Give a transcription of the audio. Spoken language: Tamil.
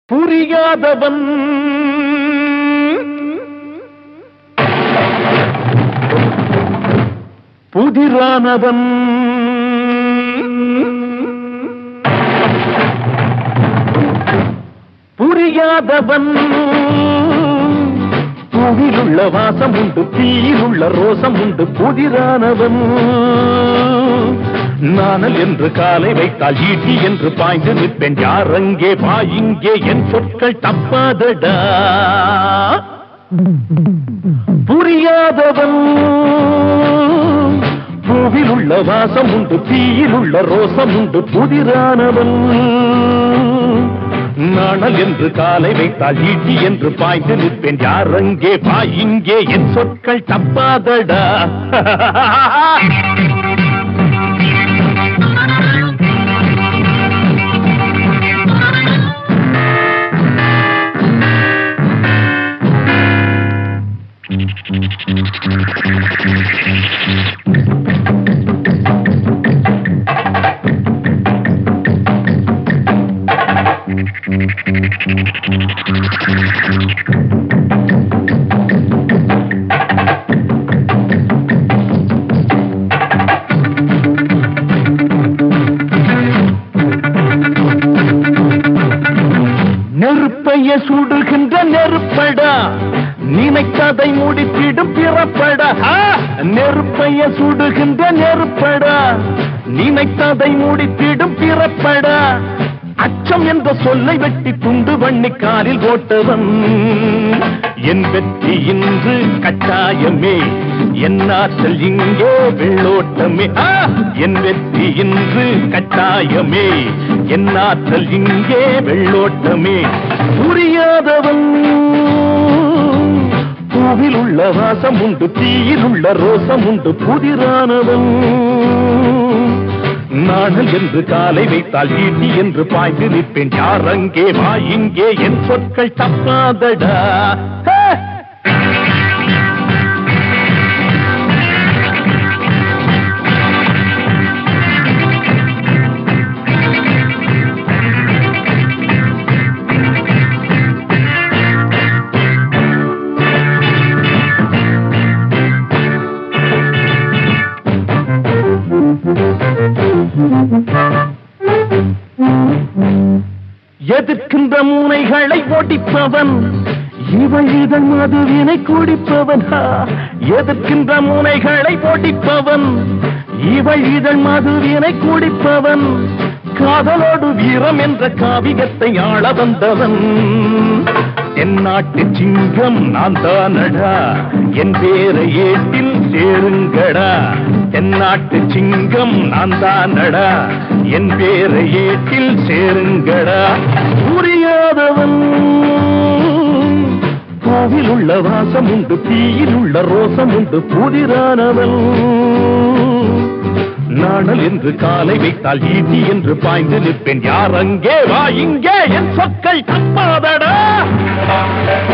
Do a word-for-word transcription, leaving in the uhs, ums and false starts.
புரியாதவன் புதிரானவன் புரியாதவன் பூவிலுள்ள வாசம் உண்டு தீயிலுள்ள ரோசம் உண்டு புதிரானவன் நானல் என்று காலை வைத்தால் ஈட்டி என்று பாய்ந்து நிற்பேன் யார் அங்கே பாயிங்கே என் சொற்கள் தப்பாதடா புரியாதவன் பூவில் உள்ள வாசம் உண்டு தீயில் உள்ள ரோசம் உண்டு புதிரானவன் நாணல் என்று காலை வைத்தால் ஈட்டி என்று பாய்ந்து நிற்பேன் யார் அங்கே பாயிங்கே என் சொற்கள் தப்பாதடா நெருப்பைய சுடுகின்ற நெருப்படா நினைத்ததை முடித்திடும் பிறப்படா நெருப்பைய சுடுகின்ற நெருப்படா நினைத்ததை முடித்திடும் பிறப்படா அச்சம் என்ற சொல்லை வெட்டி துண்டு வண்ணி காலில் போட்டவன் என் வெற்றி இன்று கட்டாயமே என் ஆற்றல் இங்கே வெள்ளோட்டமே என் வெற்றி இன்று கட்டாயமே என் ஆற்றல் இங்கே வெள்ளோட்டமே புரியாதவன் பூவில் உள்ள வாசம் உண்டு தீயில் உள்ள ரோசம் உண்டு புதிரானவன் நாணல் என்று காலை வைத்தால் ஈட்டி என்று பாய்ந்து நிற்பேன் யார் அங்கே வா இங்கே என் சொற்கள் தப்பாதடா எதிர்க்கின்ற மூனைகளை ஒடிப்பவன் இவள் இதன் மதுவினை குடிப்பவன் எதிர்க்கின்ற மூனைகளை ஒடிப்பவன் இவள் இதன் மதுவினை குடிப்பவன் காதலோடு வீரம் என்ற காவியத்தை ஆள வந்தவன் என் நாட்டு சிங்கம் நான் தானடா என் பேர ஏட்டில் சேருங்கடா என் நாட்டு சிங்கம் நான் தானடா என் பேர ஏட்டில் சேருங்கடா புரியாதவன் பூவில் உள்ள வாசம் உண்டு தீயில் உள்ள ரோசம் உண்டு புதிரானவன் நாணல் என்று காலை வைத்தால் ஈட்டி என்று பாய்ந்து நிற்பேன் யார் அங்கே வா இங்கே என் சொற்கள் தப்பாதடா